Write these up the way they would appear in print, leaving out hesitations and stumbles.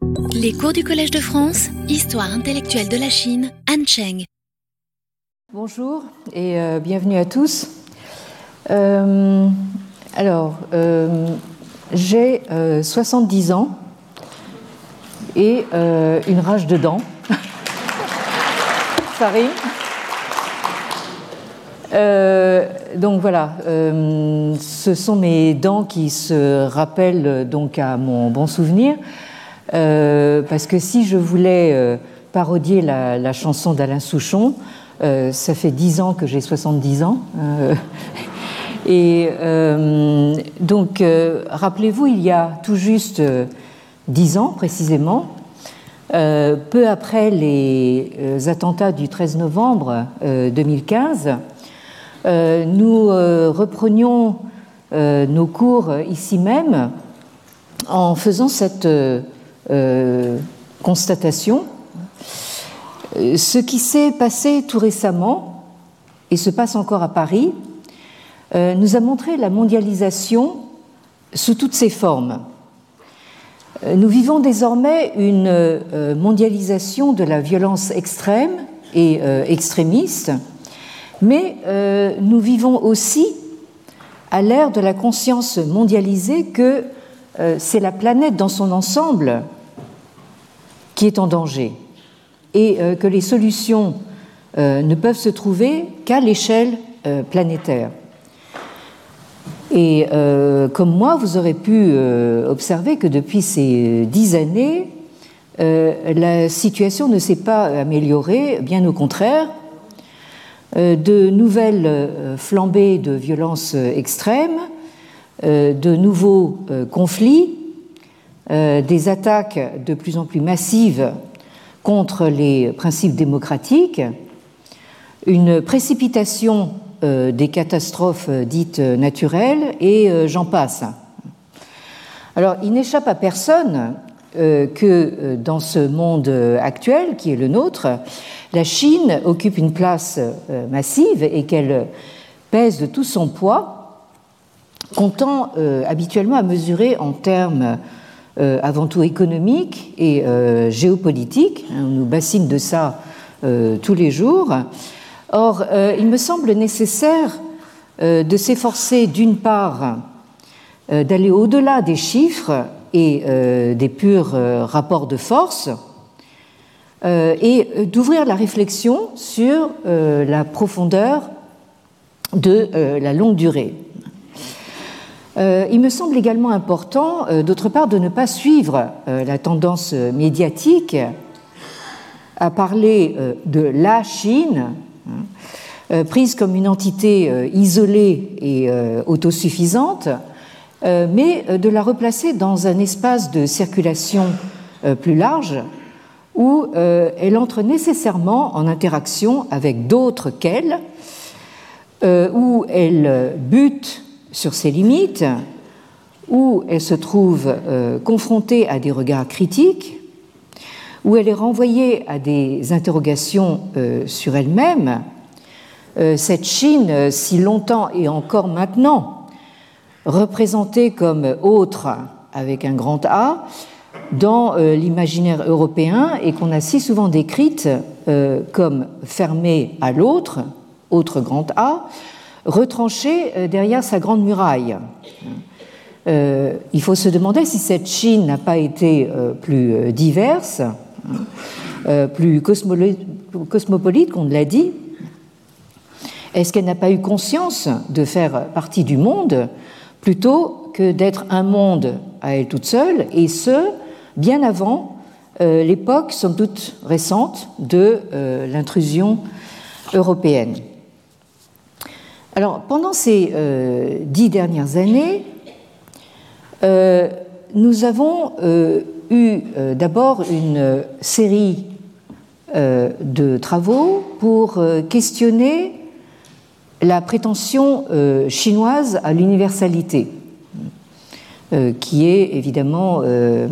Les cours du Collège de France, Histoire intellectuelle de la Chine, Han Cheng. Bonjour et bienvenue à tous. J'ai 70 ans et une rage de dents. Ça rime. Donc voilà, ce sont mes dents qui se rappellent donc à mon bon souvenir, parce que si je voulais parodier la chanson d'Alain Souchon, ça fait 10 ans que j'ai 70 ans. Donc, rappelez-vous, il y a tout juste 10 ans précisément, peu après les attentats du 13 novembre 2015, nous reprenions nos cours ici même en faisant cette constatation. Ce qui s'est passé tout récemment, et se passe encore à Paris, nous a montré la mondialisation sous toutes ses formes. Nous vivons désormais une mondialisation de la violence extrême et extrémiste, mais nous vivons aussi à l'ère de la conscience mondialisée que c'est la planète dans son ensemble qui est en danger et que les solutions ne peuvent se trouver qu'à l'échelle planétaire. Et comme moi, vous aurez pu observer que depuis ces 10 années, la situation ne s'est pas améliorée, bien au contraire. De nouvelles flambées de violences extrêmes, de nouveaux conflits, des attaques de plus en plus massives contre les principes démocratiques, une précipitation des catastrophes dites naturelles, et j'en passe. Alors, il n'échappe à personne que dans ce monde actuel, qui est le nôtre, la Chine occupe une place massive et qu'elle pèse de tout son poids, comptant habituellement à mesurer en termes avant tout économiques et géopolitiques. On nous bassine de ça tous les jours. Or, il me semble nécessaire de s'efforcer, d'une part, d'aller au-delà des chiffres et des purs rapports de force, et d'ouvrir la réflexion sur la profondeur de la longue durée. Il me semble également important, d'autre part, de ne pas suivre la tendance médiatique à parler de la Chine, prise comme une entité isolée et autosuffisante, mais de la replacer dans un espace de circulation plus large où elle entre nécessairement en interaction avec d'autres qu'elle, où elle bute sur ses limites, où elle se trouve confrontée à des regards critiques, où elle est renvoyée à des interrogations sur elle-même. Cette Chine, si longtemps et encore maintenant représentée comme autre avec un grand A dans l'imaginaire européen, et qu'on a si souvent décrite comme fermée à l'autre, autre grand A, retranchée derrière sa grande muraille. Il faut se demander si cette Chine n'a pas été plus diverse, plus cosmopolite, qu'on l'a dit. Est-ce qu'elle n'a pas eu conscience de faire partie du monde plutôt que d'être un monde à elle toute seule, et ce, bien avant l'époque, somme toute récente, de l'intrusion européenne. Alors, pendant ces 10 dernières années, nous avons eu d'abord une série de travaux pour questionner la prétention chinoise à l'universalité, qui est évidemment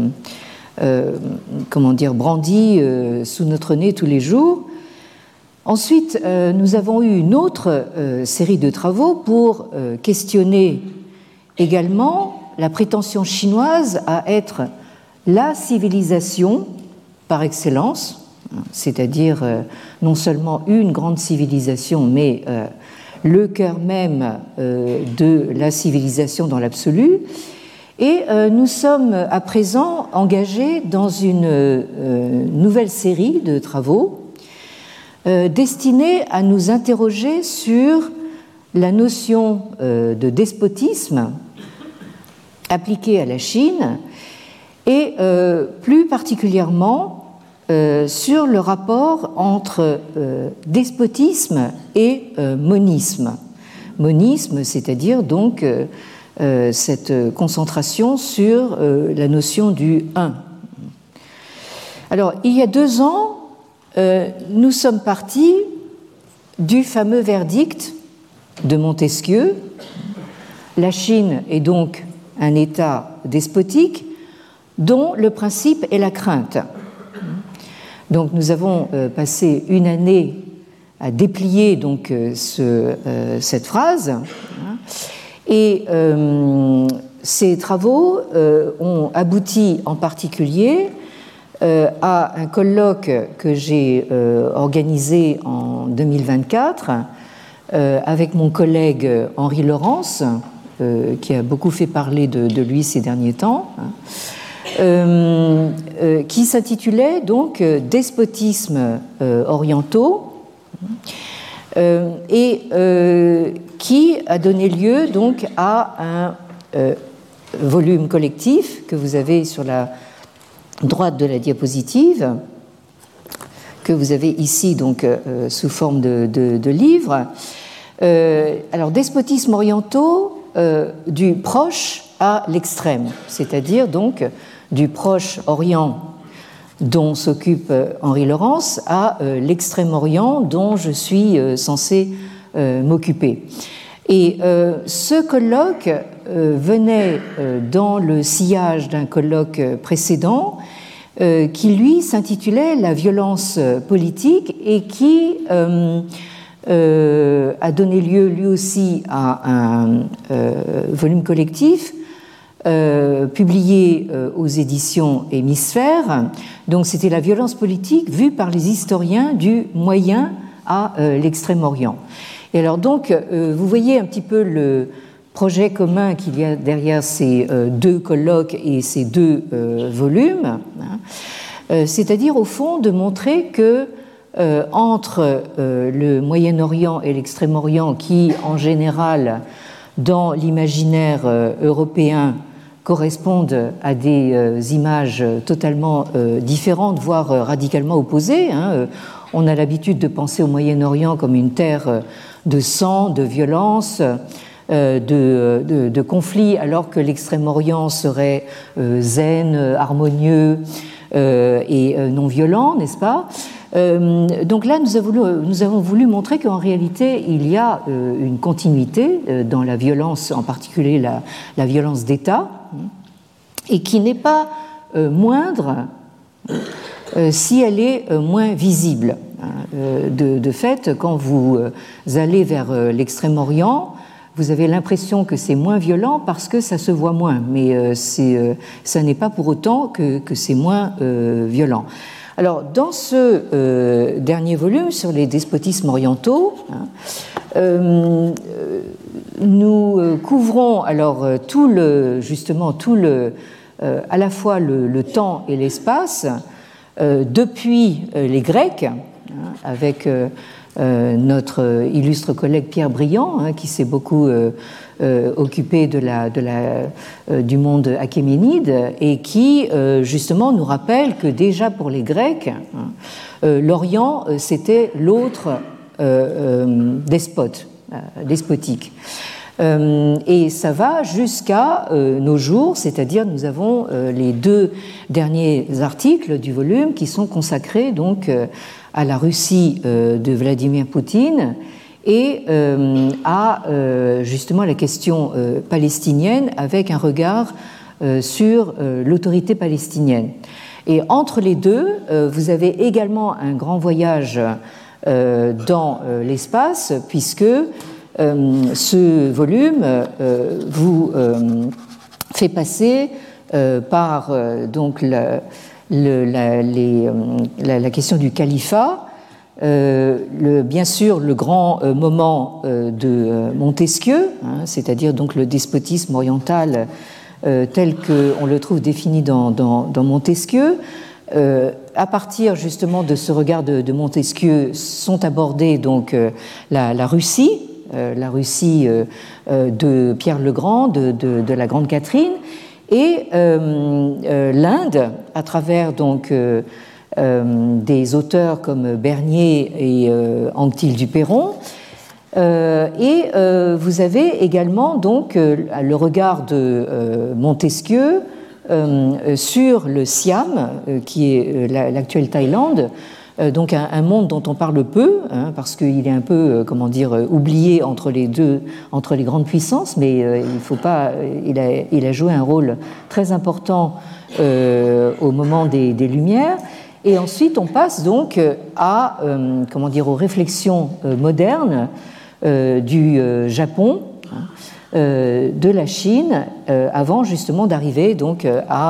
brandie sous notre nez tous les jours. Ensuite, nous avons eu une autre série de travaux pour questionner également la prétention chinoise à être la civilisation par excellence, c'est-à-dire non seulement une grande civilisation, mais le cœur même de la civilisation dans l'absolu. Et nous sommes à présent engagés dans une nouvelle série de travaux destinés à nous interroger sur la notion de despotisme appliquée à la Chine et plus particulièrement sur le rapport entre despotisme et monisme. Monisme, c'est-à-dire donc cette concentration sur la notion du un. Alors, il y a 2 ans, nous sommes partis du fameux verdict de Montesquieu. La Chine est donc un État despotique dont le principe est la crainte. Donc, nous avons passé une année à déplier donc cette phrase. Et ces travaux ont abouti en particulier à un colloque que j'ai organisé en 2024 avec mon collègue Henri Laurence, qui a beaucoup fait parler de lui ces derniers temps, qui s'intitulait donc « Despotismes orientaux ». Et qui a donné lieu donc à un volume collectif que vous avez sur la droite de la diapositive, que vous avez ici donc sous forme de livre. Alors, despotismes orientaux du proche à l'extrême, c'est-à-dire donc du proche Orient dont s'occupe Henri Laurence à l'extrême-orient dont je suis censé m'occuper. Et ce colloque venait dans le sillage d'un colloque précédent qui, lui, s'intitulait « La violence politique » et qui a donné lieu, lui aussi, à un volume collectif publié aux éditions Hémisphère. Donc c'était la violence politique vue par les historiens du Moyen à l'Extrême-Orient. Et alors donc, vous voyez un petit peu le projet commun qu'il y a derrière ces 2 colloques et ces 2 volumes, c'est-à-dire au fond de montrer que entre le Moyen-Orient et l'Extrême-Orient, qui en général dans l'imaginaire européen correspondent à des images totalement différentes, voire radicalement opposées. On a l'habitude de penser au Moyen-Orient comme une terre de sang, de violence, de conflits, alors que l'Extrême-Orient serait zen, harmonieux et non violent, n'est-ce pas ? Donc là, nous avons voulu montrer qu'en réalité, il y a une continuité dans la violence, en particulier la violence d'État, et qui n'est pas moindre si elle est moins visible. De fait, quand vous allez vers l'Extrême-Orient, vous avez l'impression que c'est moins violent parce que ça se voit moins, mais ça n'est pas pour autant que c'est moins violent. Alors, dans ce dernier volume sur les despotismes orientaux, nous couvrons alors à la fois le temps et l'espace depuis les Grecs, avec notre illustre collègue Pierre Briand, qui s'est beaucoup occupé du monde achéménide et qui justement nous rappelle que déjà pour les Grecs, l'Orient c'était l'autre despotique. Et ça va jusqu'à nos jours, c'est-à-dire nous avons les 2 derniers articles du volume qui sont consacrés donc à la Russie de Vladimir Poutine et à justement la question palestinienne avec un regard sur l'autorité palestinienne. Et entre les 2, vous avez également un grand voyage dans l'espace puisque ce volume vous fait passer par donc la question du califat, bien sûr le grand moment de Montesquieu, hein, c'est-à-dire donc le despotisme oriental tel qu'on le trouve défini dans Montesquieu. À partir justement de ce regard de Montesquieu sont abordés donc la Russie de Pierre le Grand, de la Grande Catherine, et l'Inde à travers donc des auteurs comme Bernier et Anctil du Perron. Et vous avez également donc le regard de Montesquieu sur le Siam, qui est l'actuelle Thaïlande, donc un monde dont on parle peu, hein, parce qu'il est un peu, oublié entre les grandes puissances, mais il faut pas, il a joué un rôle très important au moment des Lumières. Et ensuite, on passe donc aux réflexions modernes du Japon, de la Chine, avant justement d'arriver donc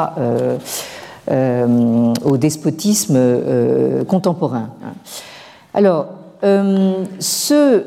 au despotisme contemporain. Alors, ce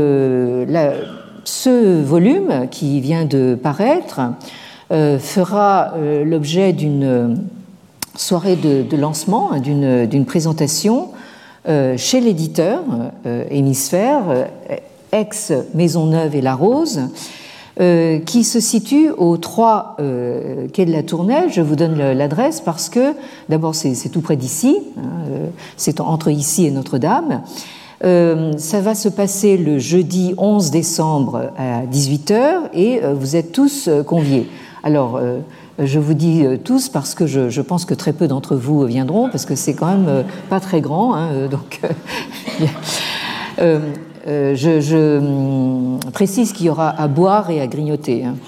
volume qui vient de paraître fera l'objet d'une soirée de lancement, d'une présentation chez l'éditeur Hémisphère, ex-Maisonneuve et La Rose, qui se situe aux 3 quais de la Tournelle. Je vous donne l'adresse parce que, d'abord, c'est tout près d'ici, hein, c'est entre ici et Notre-Dame. Ça va se passer le jeudi 11 décembre à 18h et vous êtes tous conviés. Alors, je vous dis tous parce que je pense que très peu d'entre vous viendront, parce que c'est quand même pas très grand, hein, donc... je précise qu'il y aura à boire et à grignoter. Hein.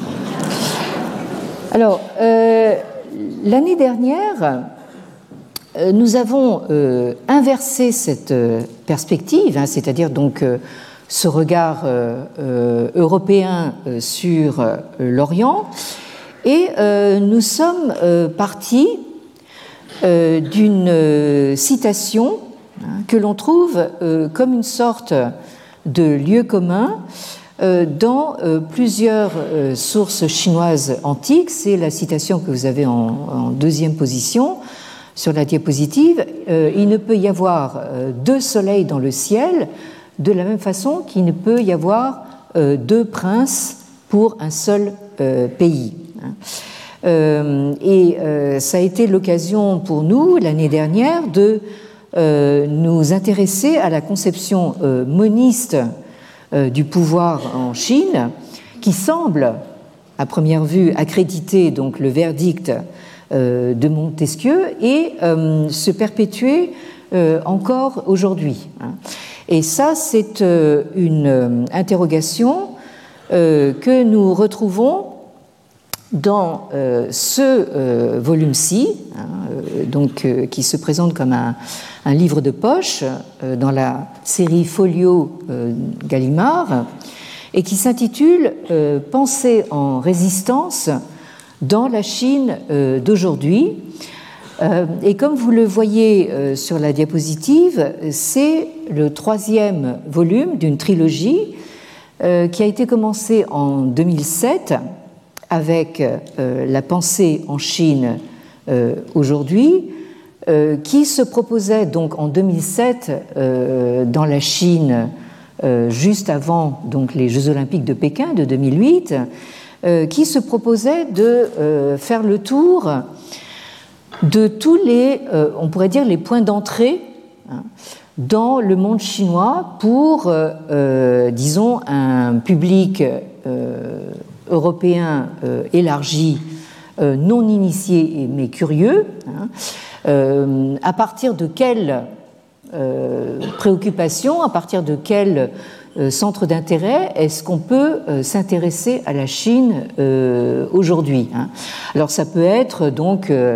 Alors, l'année dernière, nous avons inversé cette perspective, hein, c'est-à-dire donc ce regard européen sur l'Orient, et nous sommes partis d'une citation que l'on trouve comme une sorte de lieu commun dans plusieurs sources chinoises antiques. C'est la citation que vous avez en deuxième position sur la diapositive. Il ne peut y avoir 2 soleils dans le ciel, de la même façon qu'il ne peut y avoir 2 princes pour un seul pays. Et ça a été l'occasion pour nous, l'année dernière, de nous intéresser à la conception moniste du pouvoir en Chine, qui semble, à première vue, accréditer donc le verdict de Montesquieu et se perpétuer encore aujourd'hui. Et ça, c'est une interrogation que nous retrouvons dans ce volume-ci, donc, qui se présente comme un livre de poche dans la série Folio Gallimard, et qui s'intitule « Pensée en résistance dans la Chine d'aujourd'hui ». Et comme vous le voyez sur la diapositive, c'est le 3e volume d'une trilogie qui a été commencée en 2007 avec la pensée en Chine aujourd'hui, qui se proposait donc en 2007 dans la Chine juste avant donc les Jeux Olympiques de Pékin de 2008, qui se proposait de faire le tour de tous les, on pourrait dire, les points d'entrée dans le monde chinois pour, disons, un public européen élargi, non initié mais curieux, à partir de quelles préoccupations, à partir de quel centre d'intérêt est-ce qu'on peut s'intéresser à la Chine aujourd'hui. Alors ça peut être donc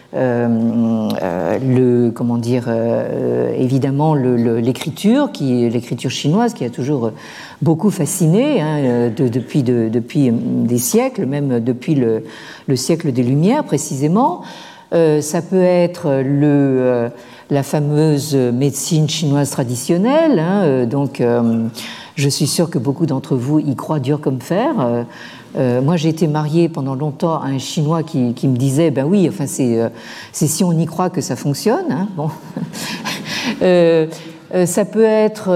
évidemment l'écriture chinoise qui a toujours beaucoup fasciné depuis des siècles, même depuis le siècle des Lumières précisément. Ça peut être la fameuse médecine chinoise traditionnelle, donc je suis sûre que beaucoup d'entre vous y croient dur comme fer. Moi, j'ai été mariée pendant longtemps à un Chinois qui me disait, ben oui, enfin c'est si on y croit que ça fonctionne. Hein, bon. Ça peut être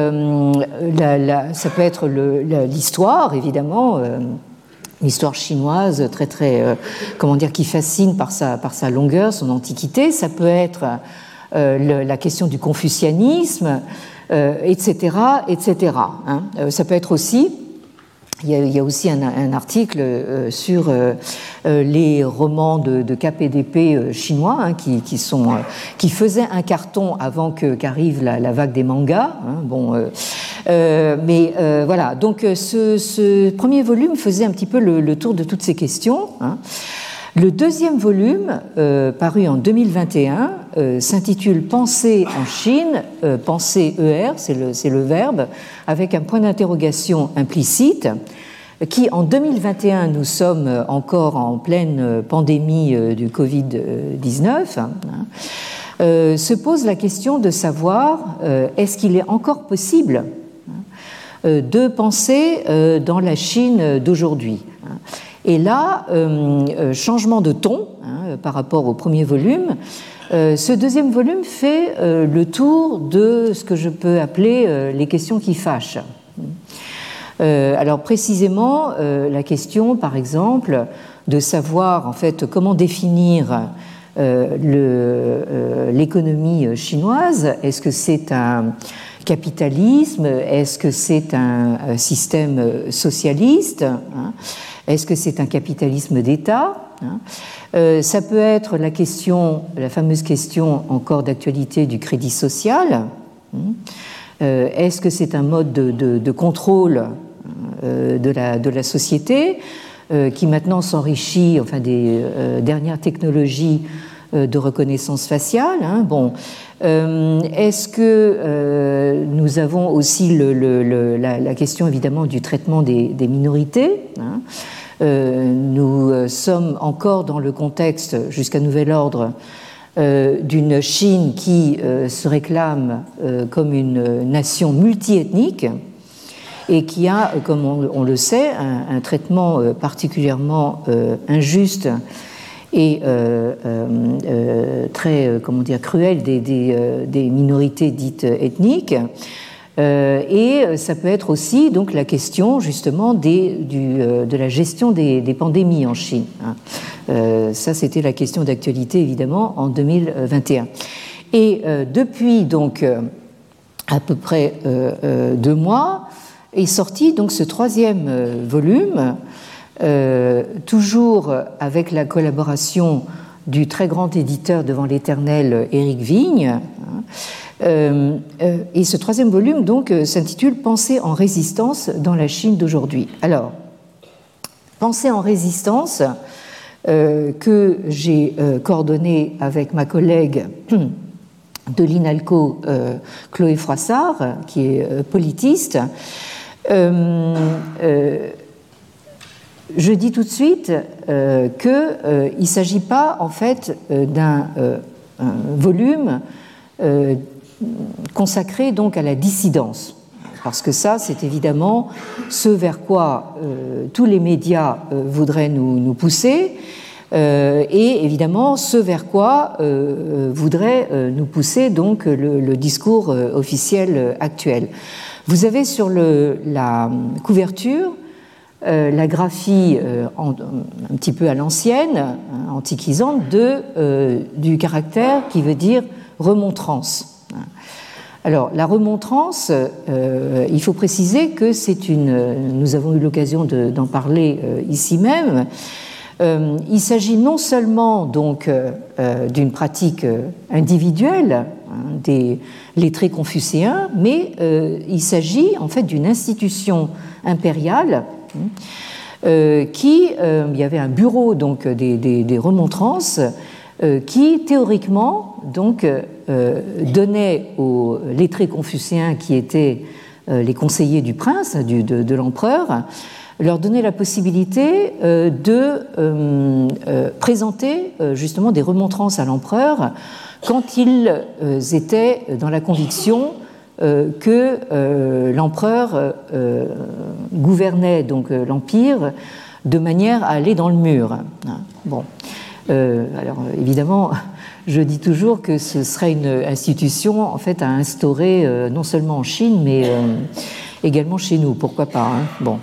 l'histoire, évidemment. L'histoire chinoise très qui fascine par sa longueur, son antiquité. Ça peut être la question du confucianisme, etc. Hein. Ça peut être aussi, il y a aussi un article sur les romans de KPDP chinois qui faisaient un carton avant qu'arrive la vague des mangas. Hein. Bon, voilà. Donc ce premier volume faisait un petit peu le tour de toutes ces questions. Hein. Le deuxième volume, paru en 2021, s'intitule Penser en Chine, penser ER, c'est le verbe, avec un point d'interrogation implicite, qui en 2021, nous sommes encore en pleine pandémie du Covid-19, se pose la question de savoir est-ce qu'il est encore possible de penser dans la Chine d'aujourd'hui. Et là, changement de ton par rapport au premier volume. Ce deuxième volume fait le tour de ce que je peux appeler les questions qui fâchent. Alors précisément, la question, par exemple, de savoir en fait comment définir l'économie chinoise. Est-ce que c'est un capitalisme? Est-ce que c'est un système socialiste? Est-ce que c'est un capitalisme d'État? Ça peut être la fameuse question encore d'actualité du crédit social. Est-ce que c'est un mode de contrôle de la société qui maintenant s'enrichit des dernières technologies de reconnaissance faciale? Bon, est-ce que nous avons aussi la question évidemment du traitement des minorités? Nous sommes encore dans le contexte, jusqu'à nouvel ordre, d'une Chine qui se réclame comme une nation multiethnique et qui a, comme on le sait, un traitement particulièrement injuste et très cruel des minorités dites ethniques. Et ça peut être aussi donc la question justement de la gestion des pandémies en Chine. Ça, c'était la question d'actualité évidemment en 2021. Et depuis donc à peu près 2 mois est sorti donc ce troisième volume, toujours avec la collaboration du très grand éditeur devant l'Éternel Éric Vigne. Et ce troisième volume donc s'intitule Penser en résistance dans la Chine d'aujourd'hui. Alors, Penser en résistance, que j'ai coordonné avec ma collègue de l'INALCO, Chloé Froissart, qui est politiste. Je dis tout de suite qu'il ne s'agit pas en fait d'un volume consacré donc à la dissidence, parce que ça, c'est évidemment ce vers quoi tous les médias voudraient nous pousser, et évidemment ce vers quoi voudrait nous pousser donc le discours officiel actuel. Vous avez sur la couverture la graphie un petit peu à l'ancienne, antiquisante, du caractère qui veut dire remontrance. Alors, la remontrance, il faut préciser que nous avons eu l'occasion d'en parler ici même. Il s'agit non seulement donc d'une pratique individuelle des lettrés confucéens, mais il s'agit en fait d'une institution impériale il y avait un bureau donc des remontrances qui théoriquement donc donnait aux lettrés confucéens qui étaient les conseillers du prince, de l'empereur, leur donnait la possibilité de présenter justement des remontrances à l'empereur quand ils étaient dans la conviction que l'empereur gouvernait donc l'empire de manière à aller dans le mur. Bon, alors évidemment, je dis toujours que ce serait une institution en fait à instaurer non seulement en Chine mais également chez nous, pourquoi pas. Hein. Bon.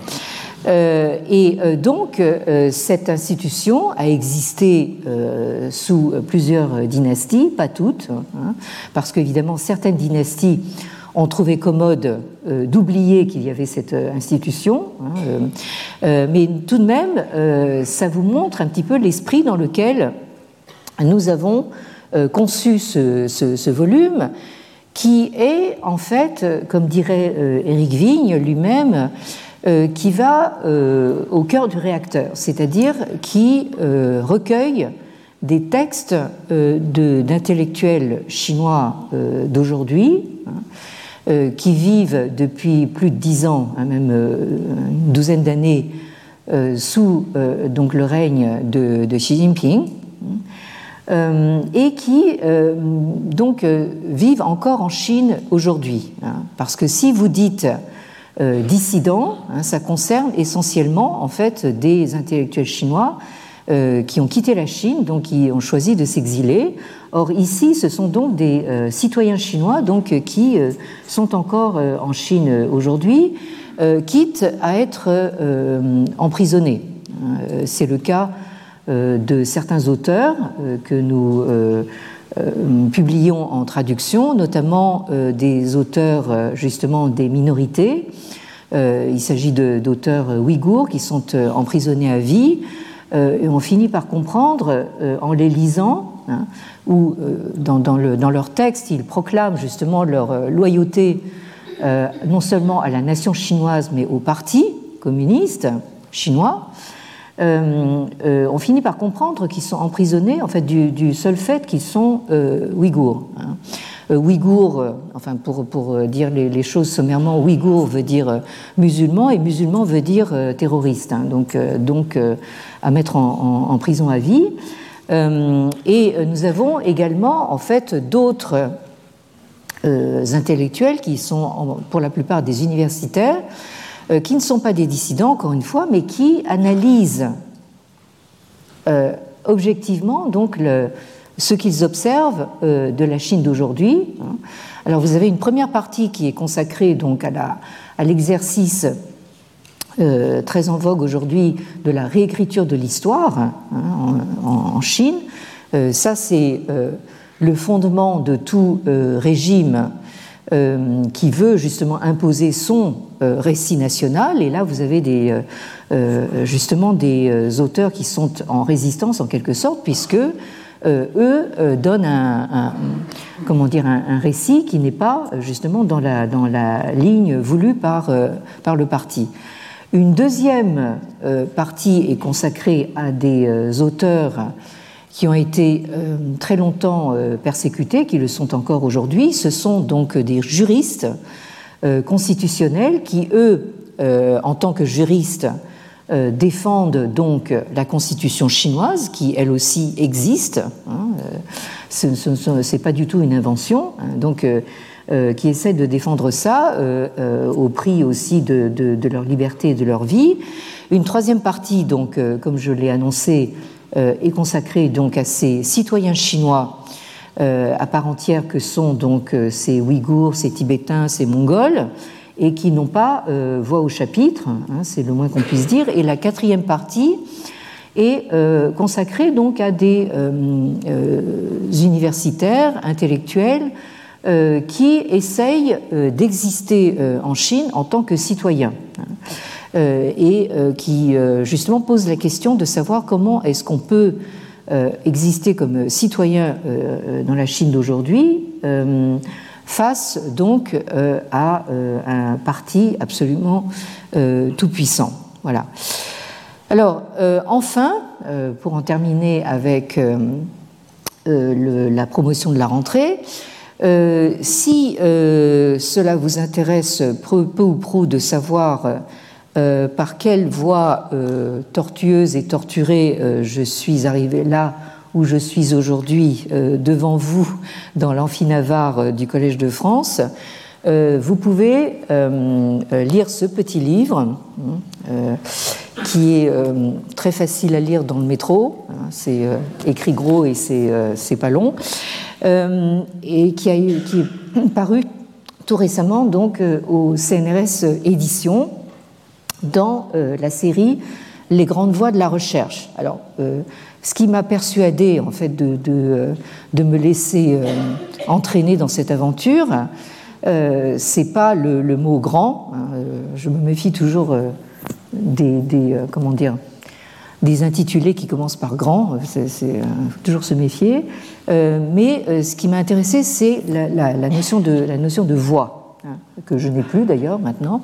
Donc, cette institution a existé sous plusieurs dynasties, pas toutes, hein, parce qu'évidemment, certaines dynasties ont trouvé commode d'oublier qu'il y avait cette institution, hein, mais tout de même, ça vous montre un petit peu l'esprit dans lequel nous avons conçu ce volume, qui est, en fait, comme dirait Éric Vigne lui-même, qui va au cœur du réacteur, c'est-à-dire qui recueille des textes d'intellectuels chinois d'aujourd'hui, hein, qui vivent depuis plus de 10 ans, hein, même une douzaine d'années, sous donc le règne de Xi Jinping, et qui donc vivent encore en Chine aujourd'hui. Hein, parce que si vous dites dissidents, hein, ça concerne essentiellement en fait des intellectuels chinois qui ont quitté la Chine, donc qui ont choisi de s'exiler. Or ici, ce sont donc des citoyens chinois donc qui sont encore en Chine aujourd'hui, quitte à être emprisonnés. C'est le cas de certains auteurs que nous publions en traduction, notamment des auteurs justement des minorités. Il s'agit d'auteurs ouïghours qui sont emprisonnés à vie, et on finit par comprendre en les lisant, hein, où dans leur texte ils proclament justement leur loyauté non seulement à la nation chinoise mais au parti communiste chinois. On finit par comprendre qu'ils sont emprisonnés en fait du seul fait qu'ils sont ouïghours. Hein. Ouïghour, enfin pour dire les choses sommairement, ouïghour veut dire musulman et musulman veut dire terroriste. Hein. Donc à mettre en prison à vie. Et nous avons également en fait d'autres intellectuels qui sont pour la plupart des universitaires, qui ne sont pas des dissidents, encore une fois, mais qui analysent objectivement donc ce qu'ils observent de la Chine d'aujourd'hui. Alors vous avez une première partie qui est consacrée donc à l'exercice très en vogue aujourd'hui de la réécriture de l'histoire, hein, en Chine. Ça c'est le fondement de tout régime qui veut justement imposer son récit national, et là vous avez justement des auteurs qui sont en résistance en quelque sorte, puisque eux donnent un récit qui n'est pas justement dans la ligne voulue par le parti. Une deuxième partie est consacrée à des auteurs qui ont été très longtemps persécutés, qui le sont encore aujourd'hui. Ce sont donc des juristes constitutionnels qui, eux, en tant que juristes, défendent donc la constitution chinoise, qui elle aussi existe. Hein, c'est pas du tout une invention. Hein, donc, qui essaient de défendre ça au prix aussi de leur liberté et de leur vie. Une troisième partie, donc, comme je l'ai annoncé, est consacrée donc à ces citoyens chinois à part entière que sont donc ces Ouïghours, ces Tibétains, ces Mongols, et qui n'ont pas voix au chapitre, hein, c'est le moins qu'on puisse dire. Et la quatrième partie est consacrée donc à des universitaires, intellectuels, qui essayent d'exister en Chine en tant que citoyens, et qui justement posent la question de savoir comment est-ce qu'on peut exister comme citoyen dans la Chine d'aujourd'hui face donc à un parti absolument tout-puissant. Voilà. Alors, enfin, pour en terminer avec la promotion de la rentrée. Si cela vous intéresse peu ou prou de savoir par quelle voie tortueuse et torturée je suis arrivée là où je suis aujourd'hui devant vous dans l'amphi-Navarre du Collège de France, vous pouvez lire ce petit livre qui est très facile à lire dans le métro, c'est écrit gros et c'est pas long, et qui est paru tout récemment donc au CNRS Éditions dans la série Les grandes voies de la recherche. Alors, ce qui m'a persuadée en fait de me laisser entraîner dans cette aventure, c'est pas le mot grand. Je me méfie toujours comment dire, des intitulés qui commencent par grand. C'est toujours se méfier. Mais ce qui m'a intéressé, c'est la notion de voix, que je n'ai plus d'ailleurs maintenant.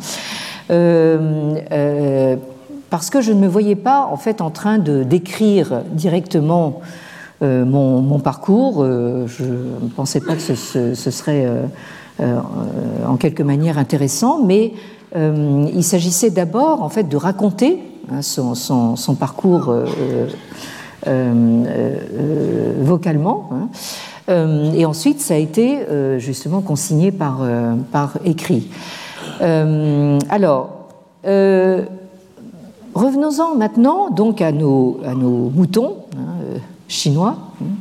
Parce que je ne me voyais pas en fait en train de décrire directement mon parcours. Je ne pensais pas que ce serait en quelque manière intéressant, mais il s'agissait d'abord en fait de raconter son parcours vocalement, et ensuite ça a été justement consigné par écrit. Alors, revenons-en maintenant donc à nos moutons chinois.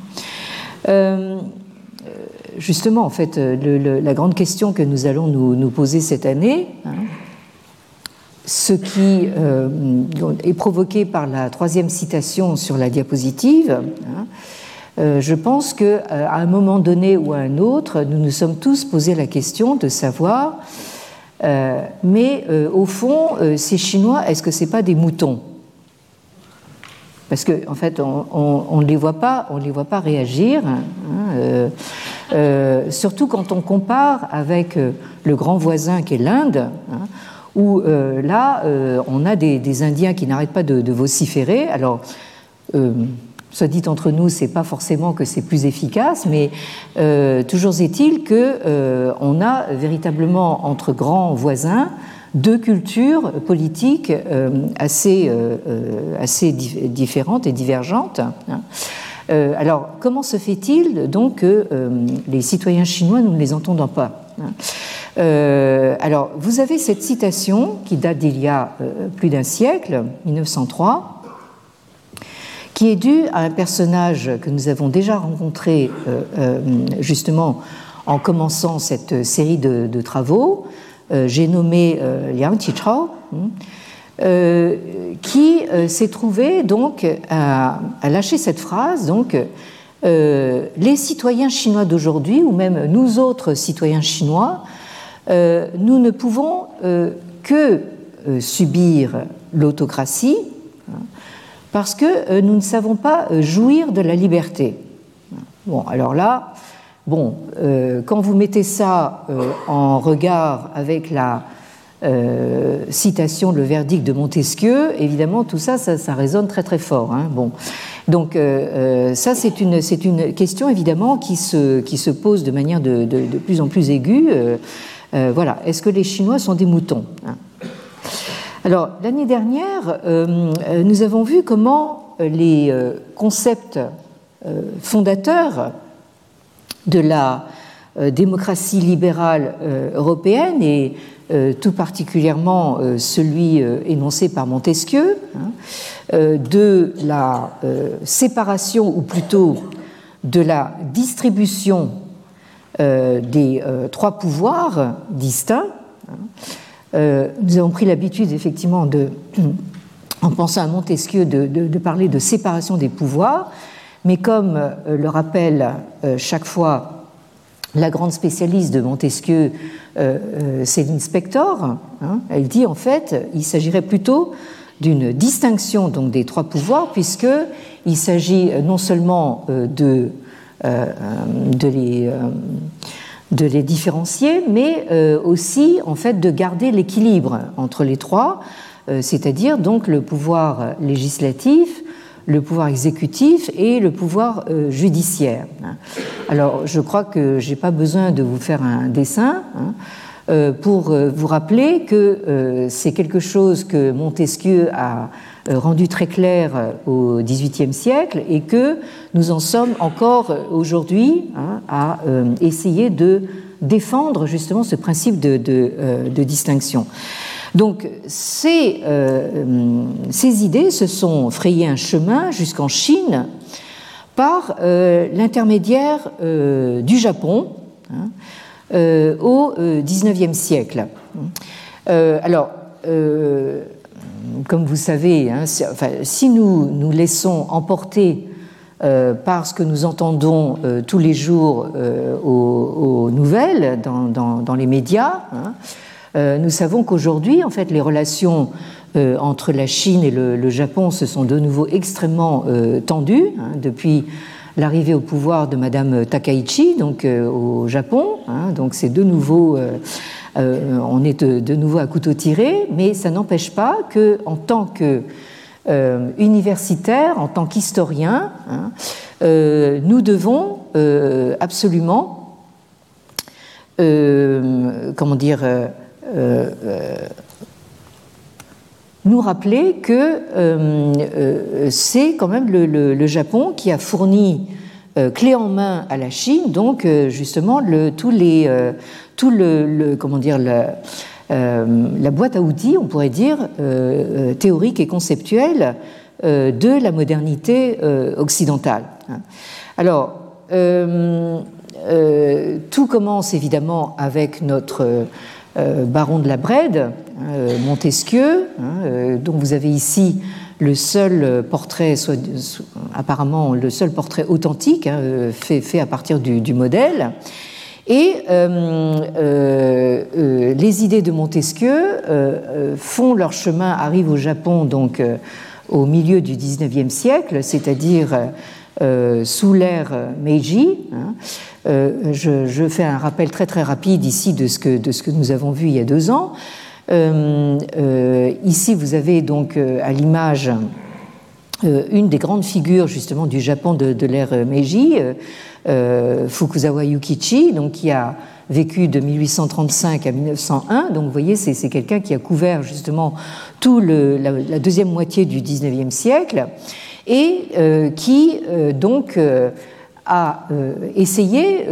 Justement, en fait, la grande question que nous allons nous poser cette année, ce qui est provoqué par la troisième citation sur la diapositive, je pense qu'à un moment donné ou à un autre, nous nous sommes tous posé la question de savoir, mais au fond, ces Chinois, est-ce que ce n'est pas des moutons ? Parce qu'en fait, on ne les voit pas réagir, surtout quand on compare avec le grand voisin qu'est l'Inde, où là, on a des Indiens qui n'arrêtent pas de vociférer. Alors, soit dit entre nous, c'est pas forcément que c'est plus efficace, mais toujours est-il que on a véritablement entre grands voisins deux cultures politiques assez différentes et divergentes. Alors, comment se fait-il donc que les citoyens chinois, nous ne les entendons pas ? Alors, vous avez cette citation qui date d'il y a plus d'un siècle, 1903, qui est due à un personnage que nous avons déjà rencontré justement en commençant cette série de travaux. J'ai nommé Liang Qichao, qui s'est trouvé donc à lâcher cette phrase, donc les citoyens chinois d'aujourd'hui, ou même nous autres citoyens chinois, nous ne pouvons que subir l'autocratie parce que nous ne savons pas jouir de la liberté. Bon, alors là, quand vous mettez ça en regard avec la citation, le verdict de Montesquieu, évidemment, tout ça résonne très très fort. Bon. Donc ça, c'est une question évidemment qui se pose de manière de plus en plus aiguë. Voilà, est-ce que les Chinois sont des moutons ? Alors, l'année dernière, nous avons vu comment les concepts fondateurs de la démocratie libérale européenne, et tout particulièrement celui énoncé par Montesquieu, de la séparation, ou plutôt de la distribution des trois pouvoirs distincts. Nous avons pris l'habitude, effectivement, en pensant à Montesquieu, de parler de séparation des pouvoirs, mais comme le rappelle chaque fois la grande spécialiste de Montesquieu, Céline Spector, elle dit en fait il s'agirait plutôt d'une distinction donc des trois pouvoirs, puisqu'il s'agit non seulement de les différencier, mais aussi en fait de garder l'équilibre entre les trois, c'est-à-dire donc le pouvoir législatif, le pouvoir exécutif et le pouvoir judiciaire. Alors, je crois que je n'ai pas besoin de vous faire un dessin pour vous rappeler que c'est quelque chose que Montesquieu a rendu très clair au XVIIIe siècle et que nous en sommes encore aujourd'hui à essayer de défendre justement ce principe de distinction. Donc ces idées se sont frayées un chemin jusqu'en Chine par l'intermédiaire du Japon au XIXe siècle. Alors, comme vous savez, si nous laissons emporter par ce que nous entendons tous les jours aux nouvelles, dans les médias, nous savons qu'aujourd'hui, en fait, les relations entre la Chine et le Japon se sont de nouveau extrêmement tendues depuis l'arrivée au pouvoir de Madame Takaichi, donc au Japon. Donc c'est de nouveau, on est de nouveau à couteau tiré, mais ça n'empêche pas que, en tant que universitaire, en tant qu'historien, nous devons absolument, nous rappeler que c'est quand même le Japon qui a fourni clé en main à la Chine, donc justement la boîte à outils, on pourrait dire, théorique et conceptuelle de la modernité occidentale. Alors, tout commence évidemment avec notre baron de la Brède, Montesquieu, dont vous avez ici le seul portrait, apparemment le seul portrait authentique, fait à partir du modèle. Et les idées de Montesquieu font leur chemin, arrivent au Japon donc au milieu du XIXe siècle, c'est-à-dire sous l'ère Meiji. Je fais un rappel très très rapide ici de ce que nous avons vu il y a 2 ans. Ici, vous avez donc à l'image une des grandes figures justement du Japon de l'ère Meiji, Fukuzawa Yukichi, donc qui a vécu de 1835 à 1901. Donc vous voyez, c'est quelqu'un qui a couvert justement la deuxième moitié du XIXe siècle et qui donc a essayé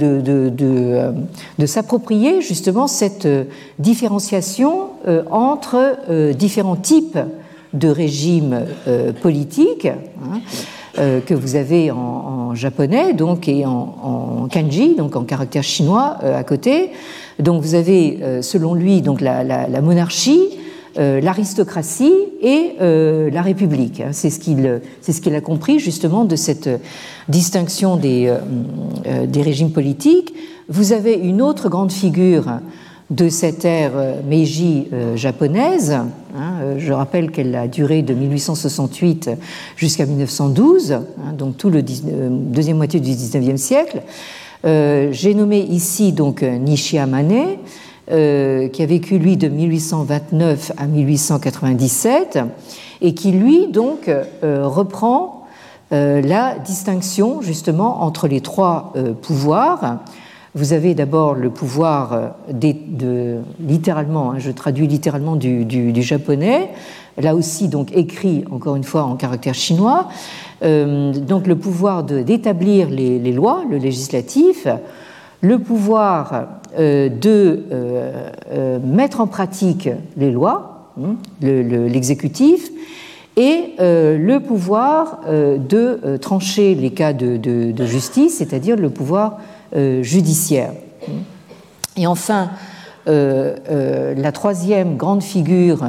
de s'approprier justement cette différenciation entre différents types de régimes politiques que vous avez en japonais donc, et en kanji, donc en caractère chinois à côté. Donc vous avez, selon lui, donc la monarchie, l'aristocratie et la République. C'est ce qu'il a compris justement de cette distinction des régimes politiques. Vous avez une autre grande figure de cette ère Meiji japonaise. Je rappelle qu'elle a duré de 1868 jusqu'à 1912, donc tout le deuxième moitié du XIXe siècle. J'ai nommé ici donc Nishiyamane, qui a vécu lui de 1829 à 1897 et qui lui donc reprend la distinction justement entre les 3 pouvoirs. Vous avez d'abord le pouvoir littéralement, je traduis littéralement du japonais, là aussi donc écrit encore une fois en caractère chinois, donc le pouvoir d'établir les lois, le législatif, le pouvoir de mettre en pratique les lois, l'exécutif, et le pouvoir de trancher les cas de justice, c'est-à-dire le pouvoir judiciaire. Et enfin, la troisième grande figure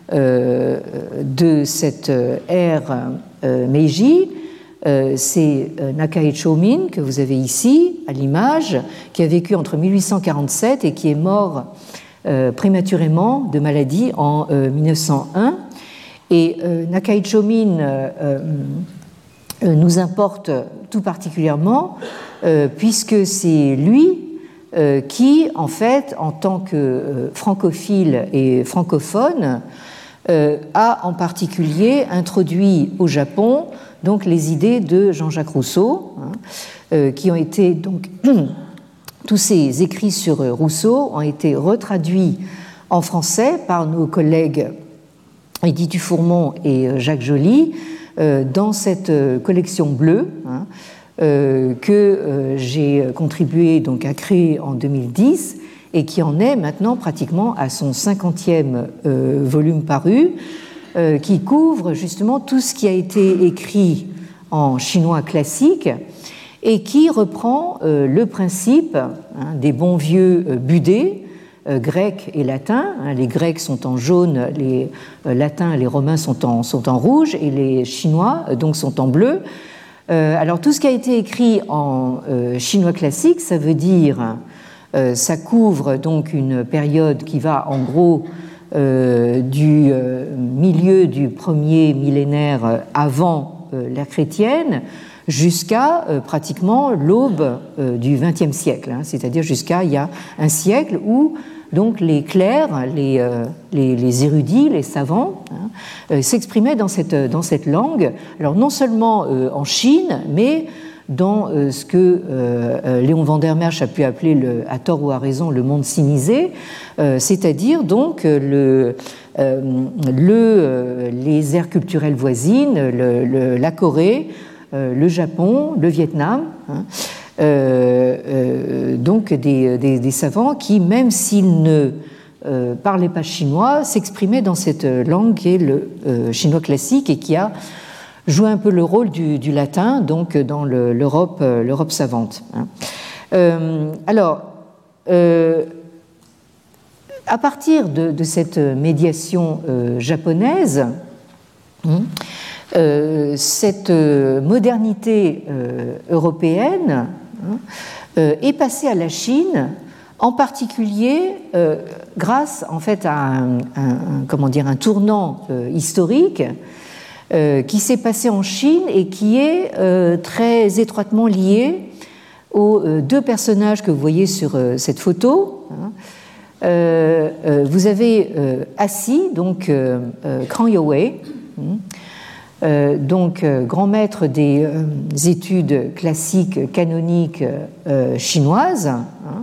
de cette ère Meiji, c'est Nakai Chomin, que vous avez ici à l'image, qui a vécu entre 1847 et qui est mort prématurément de maladie en 1901. Et Nakai Chomin nous importe tout particulièrement puisque c'est lui qui, en fait, en tant que francophile et francophone, a en particulier introduit au Japon donc les idées de Jean-Jacques Rousseau, qui ont été donc tous ces écrits sur Rousseau ont été retraduits en français par nos collègues Edith Dufourmont et Jacques Joly dans cette collection bleue que j'ai contribué donc à créer en 2010 et qui en est maintenant pratiquement à son 50e volume paru, qui couvre justement tout ce qui a été écrit en chinois classique et qui reprend le principe des bons vieux budets, grecs et latins. Les Grecs sont en jaune, les latins, les Romains sont en rouge et les Chinois donc sont en bleu. Alors tout ce qui a été écrit en chinois classique, ça veut dire, ça couvre donc une période qui va en gros du milieu du premier millénaire avant l'ère chrétienne jusqu'à pratiquement l'aube du XXe siècle, c'est-à-dire jusqu'à il y a un siècle où donc les clercs, les érudits, les savants s'exprimaient dans cette langue, alors non seulement en Chine, mais dans ce que Léon Vandermeersch a pu appeler, à tort ou à raison, le monde sinisé, c'est-à-dire donc les aires culturelles voisines, la Corée, le Japon, le Vietnam, donc des savants qui, même s'ils ne parlaient pas chinois, s'exprimaient dans cette langue qui est le chinois classique et qui a joué un peu le rôle du latin donc dans l'Europe savante. Alors, à partir de cette médiation japonaise, cette modernité européenne est passée à la Chine, en particulier grâce en fait à un tournant historique qui s'est passé en Chine et qui est très étroitement lié aux deux personnages que vous voyez sur cette photo. Vous avez assis donc Krang Yo-wei, donc grand maître des études classiques canoniques chinoises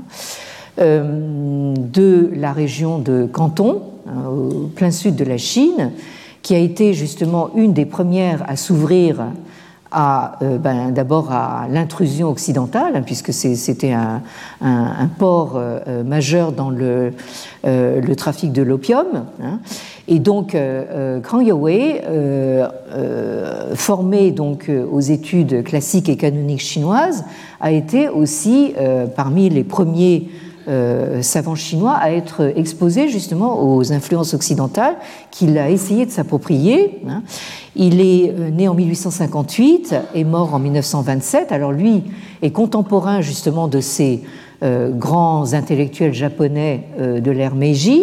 de la région de Canton, au plein sud de la Chine, qui a été justement une des premières à s'ouvrir d'abord à l'intrusion occidentale, puisque c'était un port majeur dans le trafic de l'opium. Et donc, Krang Yo-wei, formé donc aux études classiques et canoniques chinoises, a été aussi parmi les premiers savant chinois à être exposé justement aux influences occidentales qu'il a essayé de s'approprier. Il est né en 1858 et mort en 1927. Alors lui est contemporain justement de ces grands intellectuels japonais de l'ère Meiji.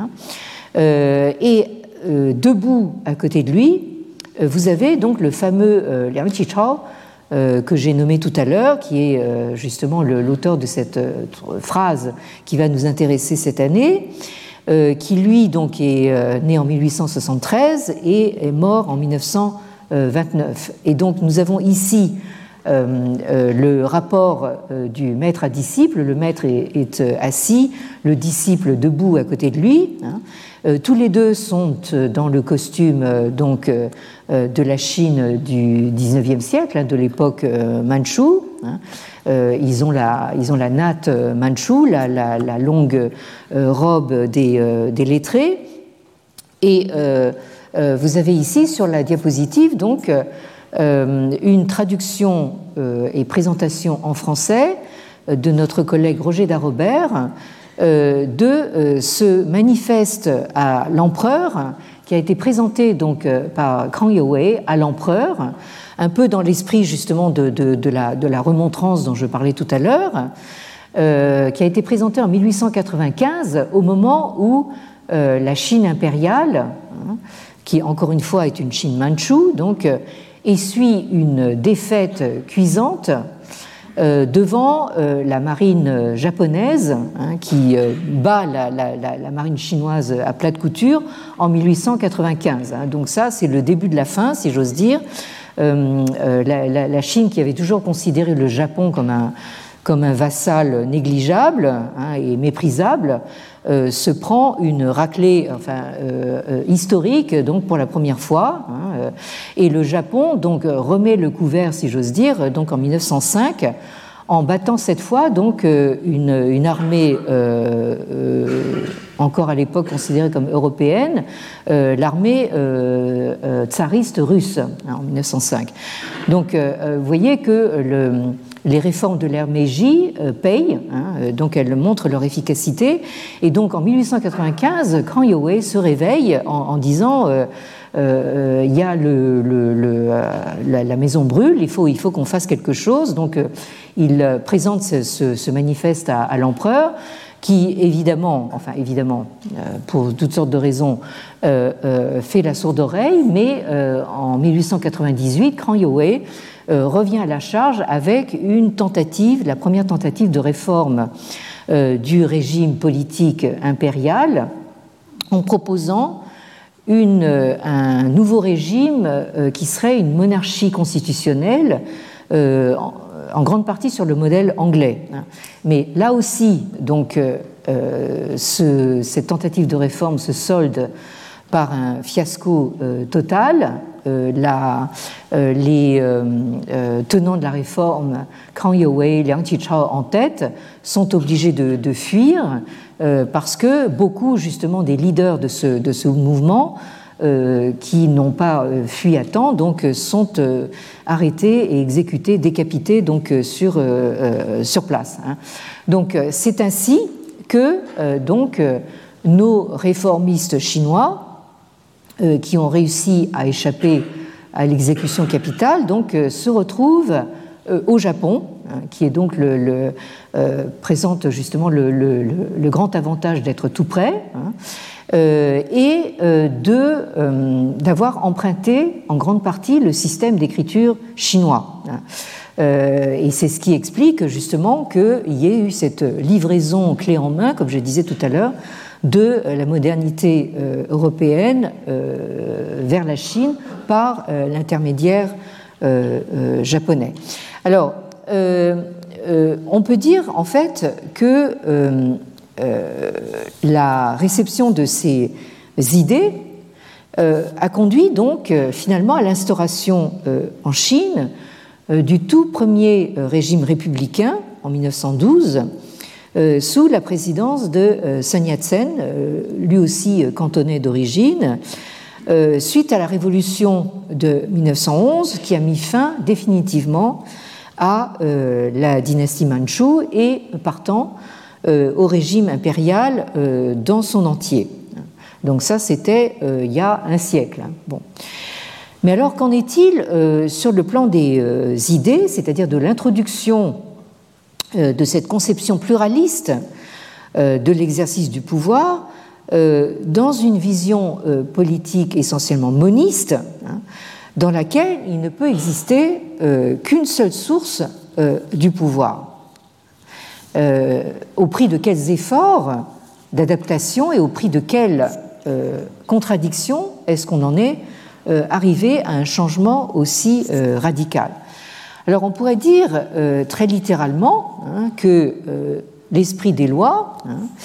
Et debout à côté de lui, vous avez donc le fameux Liang Qichao, que j'ai nommé tout à l'heure, qui est justement l'auteur de cette phrase qui va nous intéresser cette année, qui lui donc est né en 1873 et est mort en 1929. Et donc nous avons ici le rapport du maître à disciple. Le maître est assis, le disciple debout à côté de lui. Tous les deux sont dans le costume donc de la Chine du XIXe siècle, de l'époque mandchoue. Ils ont la natte mandchoue, la longue robe des lettrés. Et vous avez ici sur la diapositive donc une traduction et présentation en français de notre collègue Roger Darobert de ce manifeste à l'empereur qui a été présenté donc par Krang Yo-wei à l'empereur, un peu dans l'esprit justement de la remontrance dont je parlais tout à l'heure, qui a été présenté en 1895 au moment où la Chine impériale, qui encore une fois est une Chine mandchoue, donc essuie une défaite cuisante devant la marine japonaise qui bat la marine chinoise à plat de couture en 1895. Donc ça, c'est le début de la fin, si j'ose dire. La Chine, qui avait toujours considéré le Japon comme un vassal négligeable et méprisable, se prend une raclée historique donc pour la première fois, et le Japon donc remet le couvert, si j'ose dire, donc en 1905, en battant cette fois donc une armée encore à l'époque considérée comme européenne, l'armée tsariste russe en 1905. Donc vous voyez que les réformes de l'ère Meiji payent, donc elles montrent leur efficacité. Et donc en 1895, Kang Youwei se réveille en disant il y a la maison brûle, il faut qu'on fasse quelque chose. Donc il présente ce manifeste à l'empereur, qui évidemment, pour toutes sortes de raisons, fait la sourde oreille, mais en 1898, Kang Youwei revient à la charge avec la première tentative de réforme du régime politique impérial, en proposant un nouveau régime qui serait une monarchie constitutionnelle, en grande partie sur le modèle anglais. Mais là aussi, donc, cette tentative de réforme se solde par un fiasco total. Les tenants de la réforme, Kang Youwei, Liang Qichao en tête, sont obligés de fuir parce que beaucoup justement des leaders de ce mouvement qui n'ont pas fui à temps donc sont arrêtés et exécutés, décapités donc sur place. Donc c'est ainsi que nos réformistes chinois qui ont réussi à échapper à l'exécution capitale, donc se retrouvent au Japon, qui est donc présente justement le grand avantage d'être tout près, et d'avoir emprunté en grande partie le système d'écriture chinois. Et c'est ce qui explique justement qu'il y ait eu cette livraison clé en main, comme je disais tout à l'heure, de la modernité européenne vers la Chine par l'intermédiaire japonais. Alors, on peut dire en fait que la réception de ces idées a conduit donc finalement à l'instauration en Chine du tout premier régime républicain en 1912, sous la présidence de Sun Yat-sen, lui aussi cantonais d'origine, suite à la révolution de 1911 qui a mis fin définitivement à la dynastie mandchoue et partant au régime impérial dans son entier. Donc ça, c'était il y a un siècle. Bon. Mais alors, qu'en est-il sur le plan des idées, c'est-à-dire de l'introduction de cette conception pluraliste de l'exercice du pouvoir dans une vision politique essentiellement moniste, dans laquelle il ne peut exister qu'une seule source du pouvoir. Au prix de quels efforts d'adaptation et au prix de quelles contradictions est-ce qu'on en est arrivé à un changement aussi radical? Alors on pourrait dire très littéralement que l'esprit des lois,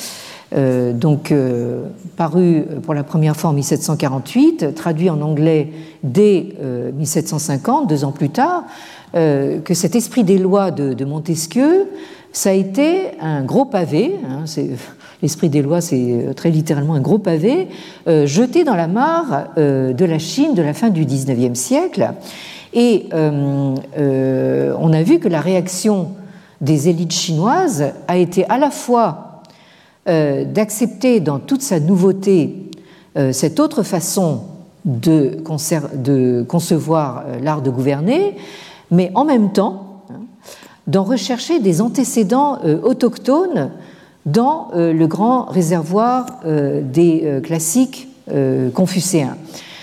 paru pour la première fois en 1748, traduit en anglais dès 1750, 2 ans plus tard, que cet esprit des lois de Montesquieu, ça a été un gros pavé, l'esprit des lois c'est très littéralement un gros pavé, jeté dans la mare de la Chine de la fin du XIXe siècle. Et on a vu que la réaction des élites chinoises a été à la fois d'accepter dans toute sa nouveauté cette autre façon de concevoir l'art de gouverner, mais en même temps d'en rechercher des antécédents autochtones dans le grand réservoir des classiques confucéens.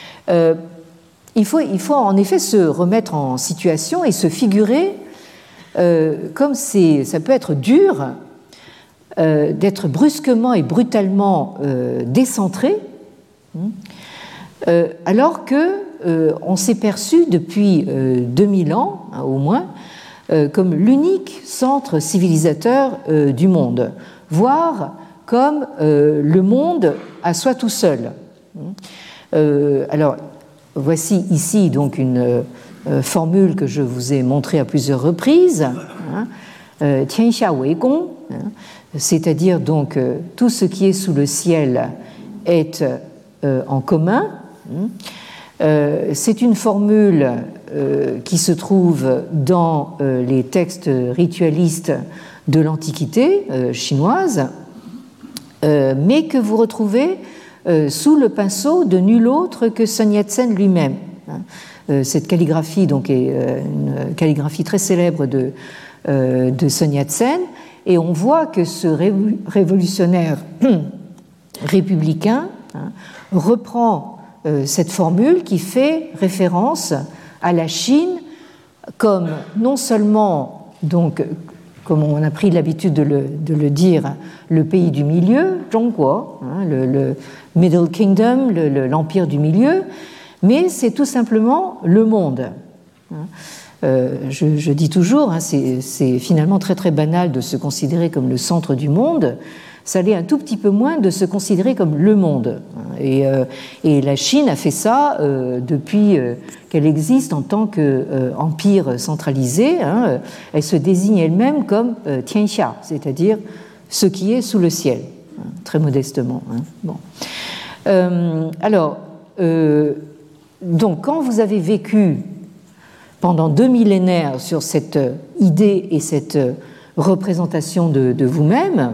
Il faut en effet se remettre en situation et se figurer comme ça peut être dur d'être brusquement et brutalement décentré, alors qu'on s'est perçu depuis 2000 ans, au moins, comme l'unique centre civilisateur du monde, voire comme le monde à soi tout seul. Alors, voici ici donc une formule que je vous ai montrée à plusieurs reprises, Tianxia Wei Gong, c'est-à-dire donc tout ce qui est sous le ciel est en commun. C'est une formule qui se trouve dans les textes ritualistes de l'Antiquité chinoise, mais que vous retrouvez sous le pinceau de nul autre que Sun Yat-sen lui-même. Cette calligraphie donc, est une calligraphie très célèbre de Sun Yat-sen, et on voit que ce révolutionnaire républicain reprend cette formule qui fait référence à la Chine comme non seulement, donc, comme on a pris l'habitude de le dire, le pays du milieu, Zhongguo, le Middle Kingdom, l'empire du milieu, mais c'est tout simplement le monde. Je dis toujours, c'est finalement très très banal de se considérer comme le centre du monde. Ça l'est un tout petit peu moins de se considérer comme le monde. Et la Chine a fait ça depuis qu'elle existe en tant qu'empire centralisé. Elle se désigne elle-même comme Tianxia, c'est-à-dire ce qui est sous le ciel, très modestement. Bon. Donc, quand vous avez vécu pendant 2 millénaires sur cette idée et cette représentation de vous-même,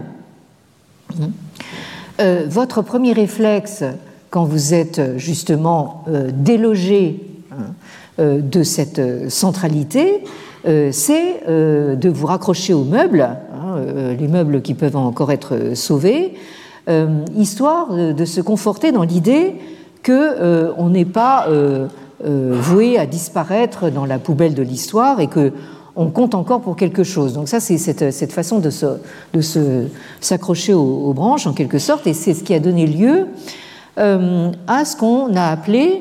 votre premier réflexe, quand vous êtes justement délogé de cette centralité, c'est de vous raccrocher aux meubles, les meubles qui peuvent encore être sauvés, histoire de se conforter dans l'idée qu'on n'est pas voué à disparaître dans la poubelle de l'histoire et qu'on compte encore pour quelque chose. Donc ça, c'est cette façon de s'accrocher aux branches, en quelque sorte, et c'est ce qui a donné lieu à ce qu'on a appelé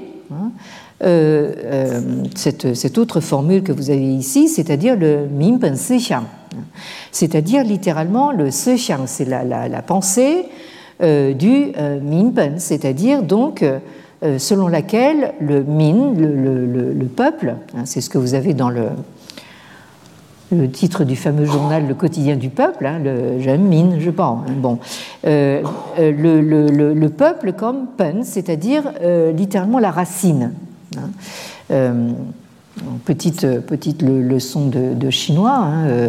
cette autre formule que vous avez ici, c'est-à-dire le Minpen Sixiang, c'est-à-dire littéralement le Sixiang, c'est la pensée du Minpen, c'est-à-dire donc selon laquelle le Min, le peuple, c'est ce que vous avez dans le titre du fameux journal Le Quotidien du Peuple, le Min, je pense. Bon, le peuple comme Pen, c'est-à-dire littéralement la racine. Petite leçon de chinois.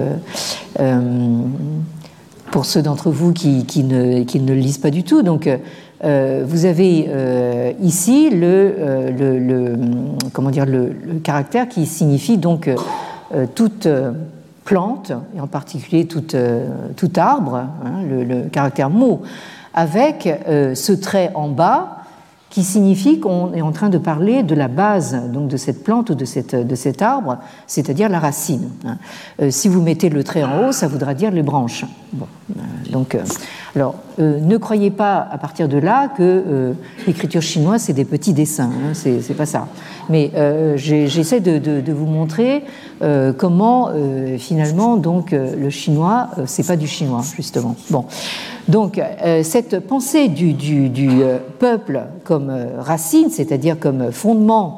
Pour ceux d'entre vous qui ne le lisent pas du tout. Donc, vous avez ici le caractère qui signifie donc toute plante, et en particulier tout arbre, le caractère mot, avec ce trait en bas qui signifie qu'on est en train de parler de la base donc de cette plante ou de cet arbre, c'est-à-dire la racine. Si vous mettez le trait en haut, ça voudra dire les branches. Bon, donc, alors, ne croyez pas à partir de là que l'écriture chinoise c'est des petits dessins, c'est pas ça. Mais j'essaie de vous montrer comment finalement donc le chinois c'est pas du chinois justement. Bon. Donc, cette pensée du peuple comme racine, c'est-à-dire comme fondement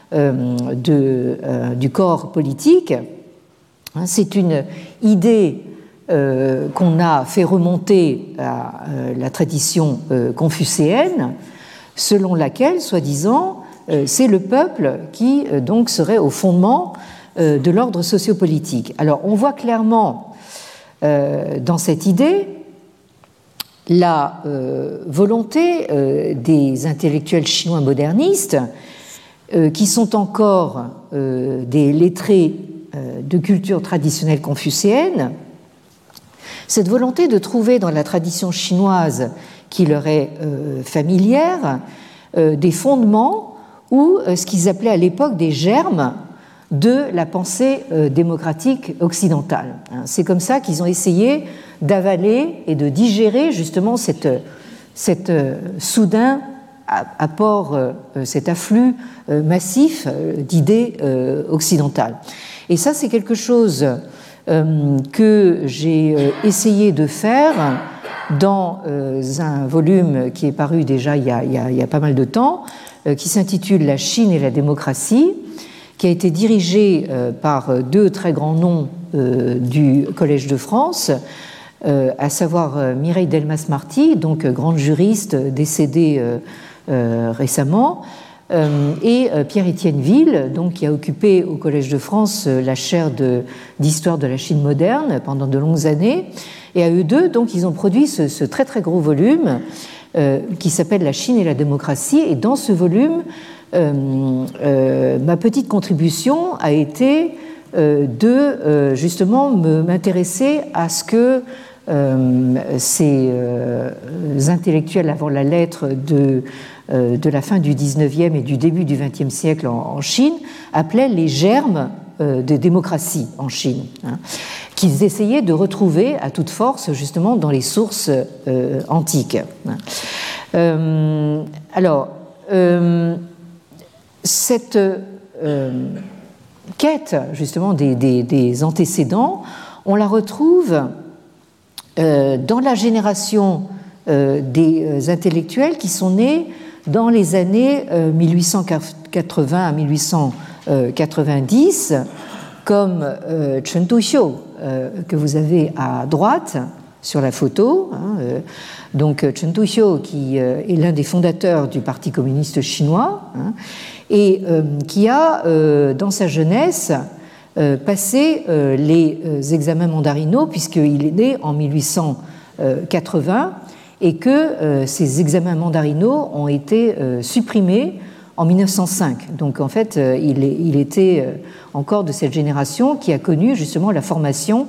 du corps politique, c'est une idée qu'on a fait remonter à la tradition confucéenne, selon laquelle, soi-disant, c'est le peuple qui donc serait au fondement de l'ordre sociopolitique. Alors, on voit clairement dans cette idée la volonté des intellectuels chinois modernistes qui sont encore des lettrés de culture traditionnelle confucéenne, cette volonté de trouver dans la tradition chinoise qui leur est familière des fondements ou ce qu'ils appelaient à l'époque des germes de la pensée démocratique occidentale. C'est comme ça qu'ils ont essayé d'avaler et de digérer justement cet soudain apport, cet afflux massif d'idées occidentales. Et ça, c'est quelque chose que j'ai essayé de faire dans un volume qui est paru déjà il y a pas mal de temps, qui s'intitule « La Chine et la démocratie », qui a été dirigé par deux très grands noms du Collège de France, à savoir Mireille Delmas-Marty, donc grande juriste décédée récemment, et Pierre-Étienne Ville, donc, qui a occupé au Collège de France la chaire d'histoire de la Chine moderne pendant de longues années. Et à eux deux, donc, ils ont produit ce très très gros volume qui s'appelle « La Chine et la démocratie ». Et dans ce volume, ma petite contribution a été de justement m'intéresser à ce que ces intellectuels avant la lettre de la fin du XIXe et du début du XXe siècle en Chine appelaient les germes de démocratie en Chine, qu'ils essayaient de retrouver à toute force justement dans les sources antiques. Alors, cette quête justement des antécédents, on la retrouve dans la génération des intellectuels qui sont nés dans les années 1880 à 1890, comme Chen Tuxiu, que vous avez à droite sur la photo. Donc Chen Tuxiu, qui est l'un des fondateurs du Parti communiste chinois, et qui a, dans sa jeunesse, passé les examens mandarinaux, puisqu'il est né en 1880, et que ces examens mandarinaux ont été supprimés en 1905. Donc en fait, il était encore de cette génération qui a connu justement la formation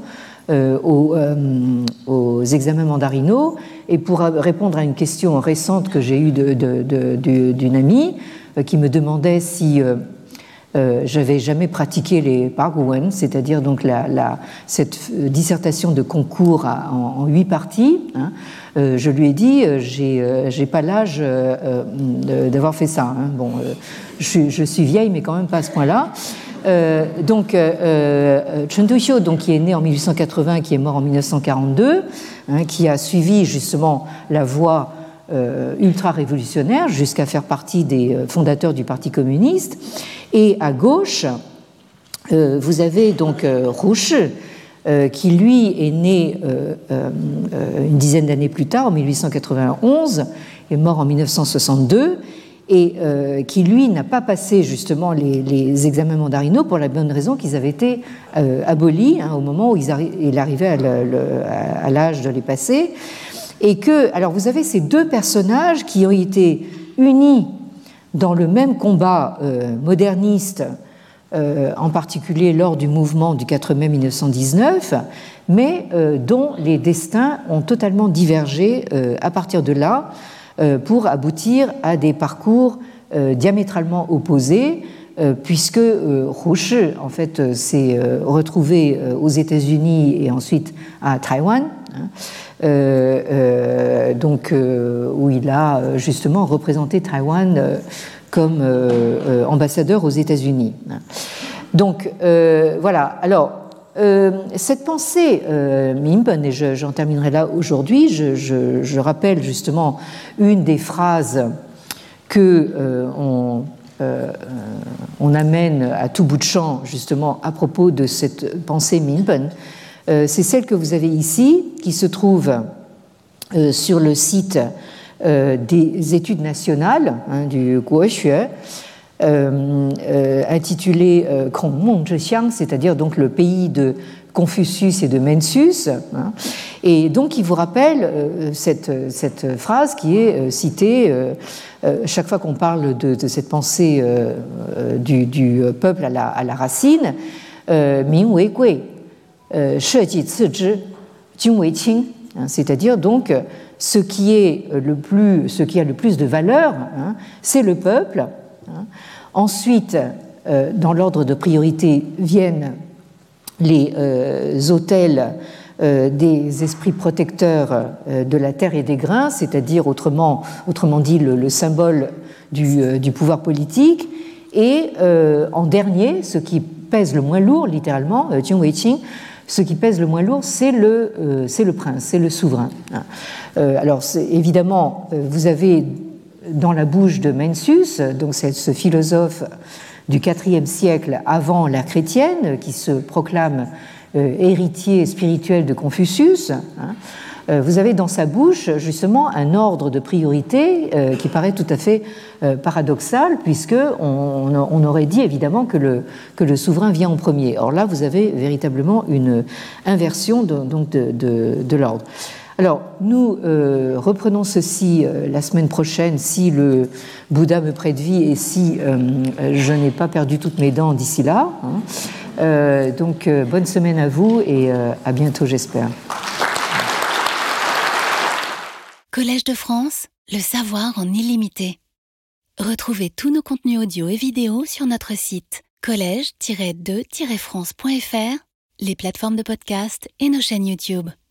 aux examens mandarinaux. Et pour répondre à une question récente que j'ai eue d'une amie qui me demandait si j'avais jamais pratiqué les Parguwen, c'est-à-dire donc cette dissertation de concours en 8 parties. Je lui ai dit, j'ai pas l'âge d'avoir fait ça. Bon, je suis vieille, mais quand même pas à ce point-là. Donc, Chen Tuxiu, donc, qui est né en 1880, qui est mort en 1942, qui a suivi justement la voie ultra-révolutionnaire jusqu'à faire partie des fondateurs du Parti communiste. Et à gauche, vous avez donc Hu Shi, qui lui est né une dizaine d'années plus tard, en 1891, est mort en 1962, et qui lui n'a pas passé justement les examens mandarinaux pour la bonne raison qu'ils avaient été abolis au moment où il arrivait à l'âge de les passer. Et que, alors vous avez ces deux personnages qui ont été unis dans le même combat moderniste, en particulier lors du mouvement du 4 mai 1919, mais dont les destins ont totalement divergé à partir de là pour aboutir à des parcours diamétralement opposés, puisque Hu Shi, en fait, s'est retrouvé aux États-Unis et ensuite à Taïwan, donc où il a justement représenté Taïwan comme ambassadeur aux États-Unis. Donc voilà. Alors cette pensée Minpen, et j'en terminerai là aujourd'hui, je rappelle justement une des phrases que on amène à tout bout de champ justement à propos de cette pensée Minpen. C'est celle que vous avez ici, qui se trouve sur le site des études nationales du Guoxue, intitulé Kongmeng Zhexiang, c'est-à-dire donc le pays de Confucius et de Mencius. Et donc il vous rappelle cette phrase qui est citée chaque fois qu'on parle de cette pensée du peuple à la racine, Min wei gui, she ji ci zhi, jun wei qing, c'est-à-dire donc ce qui a le plus de valeur, c'est le peuple. Ensuite, dans l'ordre de priorité viennent les autels des esprits protecteurs de la terre et des grains, c'est-à-dire autrement dit le symbole du pouvoir politique, et en dernier, ce qui pèse le moins lourd, littéralement, Jiang Weiqing, ce qui pèse le moins lourd, c'est le prince, c'est le souverain. Alors évidemment, vous avez dans la bouche de Mencius, donc c'est ce philosophe du IVe siècle avant l'ère chrétienne, qui se proclame héritier spirituel de Confucius, vous avez dans sa bouche justement un ordre de priorité qui paraît tout à fait paradoxal, puisqu'on aurait dit évidemment que le souverain vient en premier. Or là, vous avez véritablement une inversion de l'ordre. Alors, nous reprenons ceci la semaine prochaine, si le Bouddha me prête vie et si je n'ai pas perdu toutes mes dents d'ici là. Donc, bonne semaine à vous et à bientôt, j'espère. Collège de France, le savoir en illimité. Retrouvez tous nos contenus audio et vidéo sur notre site collège-2-france.fr, les plateformes de podcast et nos chaînes YouTube.